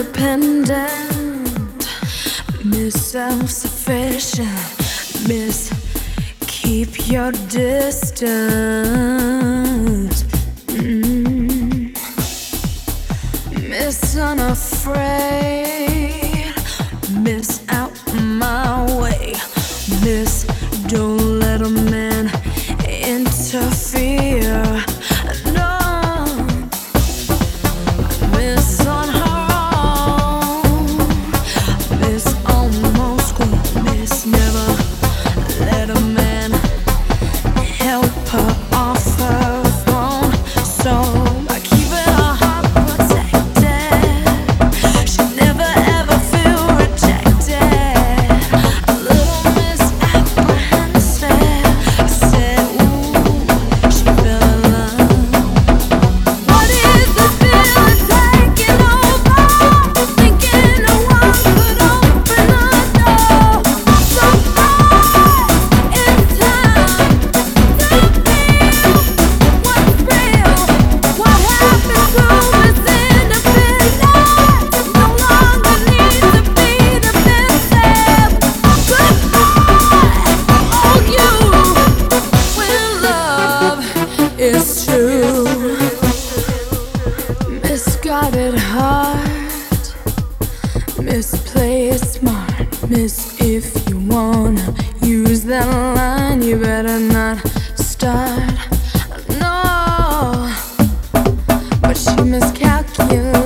independent, Miss Self-Sufficient, Miss Keep Your Distance, Miss Unafraid, Miss Out My Way, Miss Don't Let a Man Interfere. No, Miss On Her Own, Miss Almost Queen, Miss Never Let a Man Help her off her throne. So by keeping her heart protected, she never ever feel rejected. A little misapprehensive, said ooh, she fell in love. What is this feeling taking over? Thinking no one could open the door. So far in time to feel what's real. What happened to Miss Independent? No longer need to be defensive. Goodbye, oh you, when love is true. Misguided heart, misplay it smart, Miss, if you wanna use that line, you better not start. No, but she miscalculated.